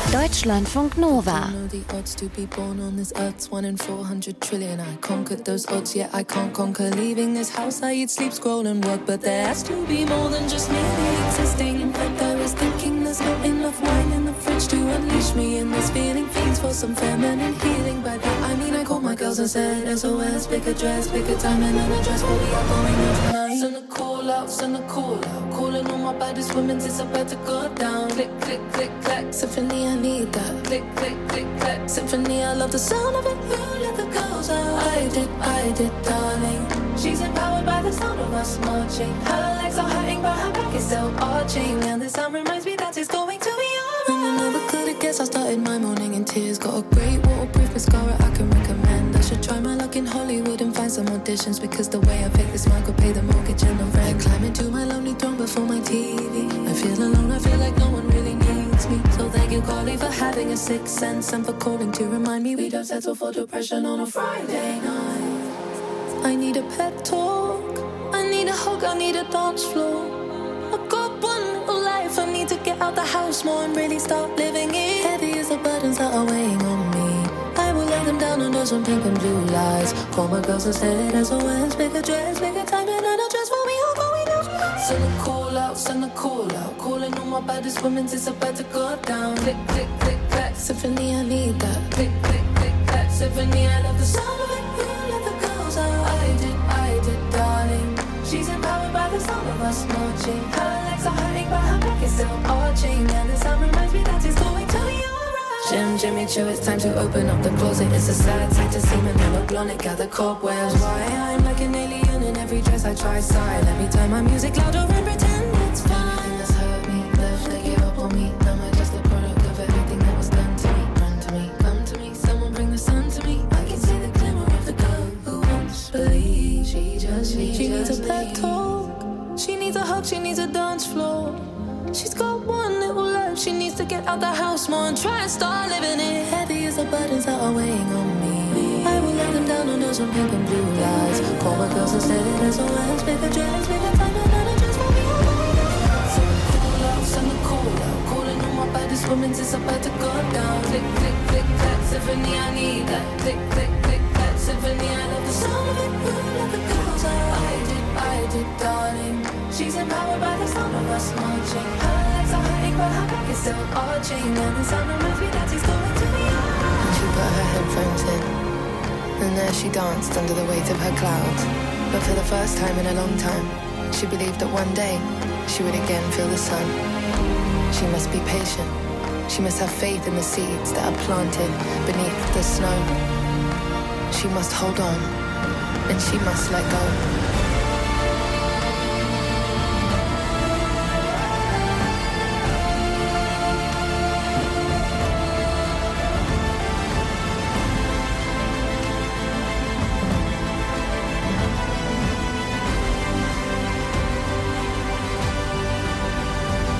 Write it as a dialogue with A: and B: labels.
A: Deutschlandfunk Nova.
B: The odds to be born on this earth's 1 in 400 trillion. I conquered those odds, yet I can't conquer leaving this house. I eat, sleep, scroll and work, but there has to be more than just merely existing. In fact, I was thinking there's not enough wine in the fridge to unleash me in this feeling. Fiends for some feminine healing. By that I mean I called my girls and said SOS, pick a dress, pick a time and an address. What we are going on tonight? Send a call out, send a call out. Calling all my baddest women, it's about to go down. Click, click, click, clack. Symphony, I need that. Click, click, click, clack. Symphony, I love the sound of it. Who let the girls out? I did, darling. She's empowered by the sound of us marching. Her legs are hurting, but her back is still arching. And this sound reminds me that it's going to be alright. And I never could have guessed I started my morning in tears. Got a great waterproof mascara I can recommend. I should try my luck in Hollywood and find some auditions, because the way I fake this smile could pay the mortgage and the rent. Climbing to my lonely throne before my TV. I feel alone, I feel like no one really needs me. So thank you, Carly, for having a sixth sense and for calling to remind me we don't settle for depression on a Friday night. I need a pep talk, I need a hug, I need a dance floor. I've got one little life, I need to get out the house more and really start living it. Heavy as the burdens that are weighing on me, I will lay them down under some pink and blue lights. Call my girls and said SOS, pick a dress, pick a time and an address for me all going out. Send a call out, send a call out. Calling all my baddest women, it's about to go down. Click, click, click, clack. Symphony, I need that. Click, click, click, clack. Symphony, I love the sound of it. You let the girls out. I did, darling. She's empowered by the sound of us marching. Her legs are hurting, but her back is still arching. And the sound reminds me that it's going to be alright. Jimmy Choo, it's time to open up the closet. It's a sad sight to see me never blown it. Gather cobwebs. Why I'm like an alien in every dress I try. Sigh, let me turn my music louder and pretend it's fine. Anything that's hurt me, left, they give up on me. Now I'm just a product of everything that was done to me. Run to me, come to me, someone bring the sun to me. I can see the glimmer of the girl who wants to believe. She needs a pep talk, she needs a hug, she needs a dance floor. She's got one little life, she needs to get out the house more and try and start living it. Heavy as the burdens that are weighing on me, I will lay them down under some pink and blue lights. Call my girls and said SOS, pick a dress, pick a time and an address for me. Send a call out, calling all my baddest women, it's about to go down. Click, click, click, clack, symphony, I need that. Click, click, click, clack, symphony, I love the sound of it. Ooh, let the girls out. I did, darling. She's empowered by the sound of us marching. Her legs are hurting, but her back is still arching. And the sound reminds me that he's going to be alright.
C: And she put her headphones in, and there she danced under the weight of her clouds. But for the first time in a long time, she believed that one day she would again feel the sun. She must be patient. She must have faith in the seeds that are planted beneath the snow. She must hold on, and she must let go.